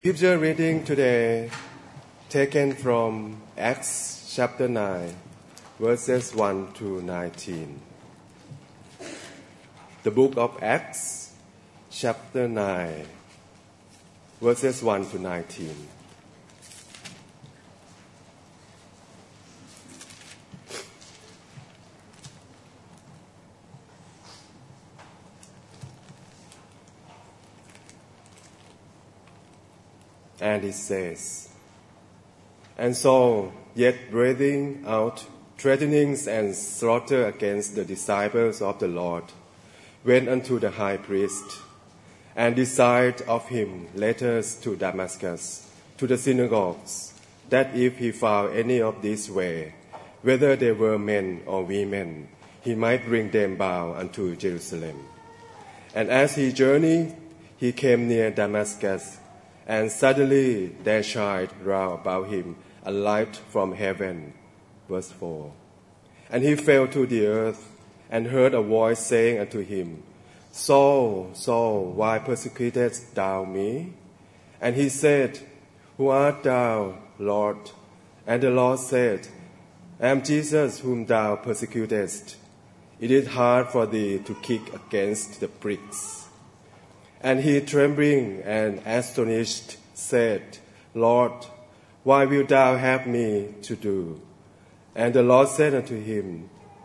Scripture reading today taken from Acts chapter 9, verses 1 to 19. The book of Acts chapter 9, verses 1 to 19. And it says, "And so, yet breathing out threatenings and slaughter against the disciples of the Lord, went unto the high priest, and desired of him letters to Damascus, to the synagogues, that if he found any of this way, whether they were men or women, he might bring them bound unto Jerusalem. And as he journeyed, he came near Damascus, and suddenly there shined round about him a light from heaven." Verse 4. "And he fell to the earth, and heard a voice saying unto him, Saul, Saul, why persecutest thou me? And he said, Who art thou, Lord? And the Lord said, I am Jesus whom thou persecutest. It is hard for thee to kick against the pricks. And he, trembling and astonished, said, Lord, why wilt thou have me to do? And the Lord said unto him,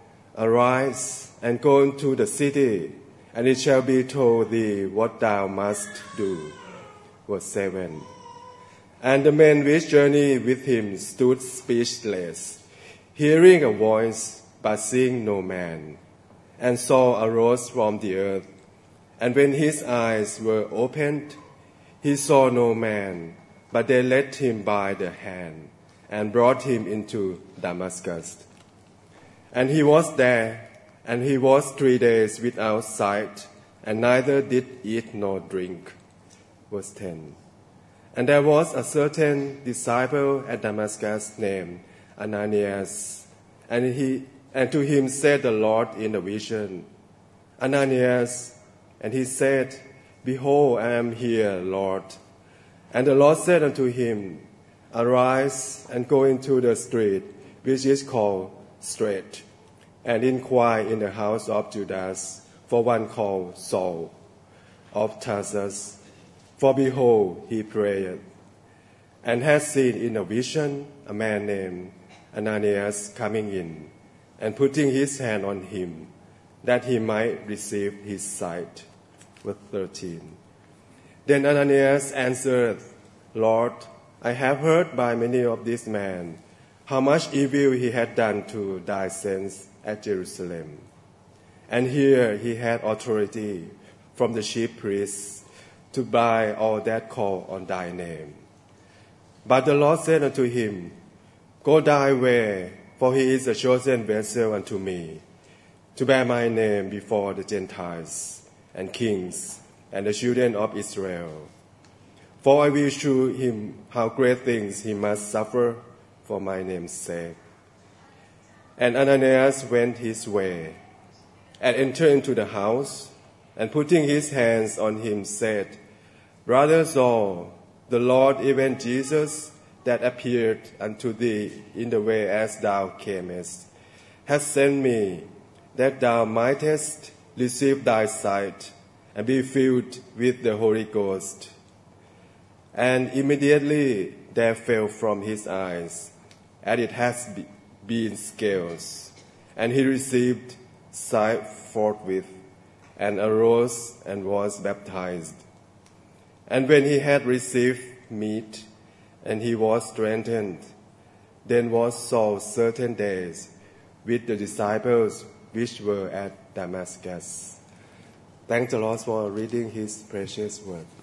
Arise, and go into the city, and it shall be told thee what thou must do." Verse 7. "And the men which journeyed with him stood speechless, hearing a voice, but seeing no man. And Saul arose from the earth, and when his eyes were opened, he saw no man, but they led him by the hand, and brought him into Damascus. And he was there, and he was 3 days without sight, and neither did eat nor drink." Verse 10. "And there was a certain disciple at Damascus named Ananias, and to him said the Lord in a vision, Ananias. And he said, Behold, I am here, Lord. And the Lord said unto him, Arise and go into the street, which is called Straight, and inquire in the house of Judas for one called Saul of Tarsus. For behold, he prayed, and had seen in a vision a man named Ananias coming in, and putting his hand on him, that he might receive his sight." Verse 13. "Then Ananias answered, Lord, I have heard by many of this man how much evil he had done to thy saints at Jerusalem. And here he had authority from the chief priests to buy all that call on thy name. But the Lord said unto him, Go thy way, for he is a chosen vessel unto me, to bear my name before the Gentiles and kings and the children of Israel. For I will shew him how great things he must suffer for my name's sake." And Ananias went his way, and entered into the house, and putting his hands on him said, Brother Saul, the Lord, even Jesus, that appeared unto thee in the way as thou camest, hath sent me, that thou mightest receive thy sight, and be filled with the Holy Ghost. And immediately there fell from his eyes, as it has been scales, and he received sight forthwith, and arose and was baptized. And when he had received meat, and he was strengthened, then was Saul certain days with the disciples which were at Damascus." Thank the Lord for reading His precious word.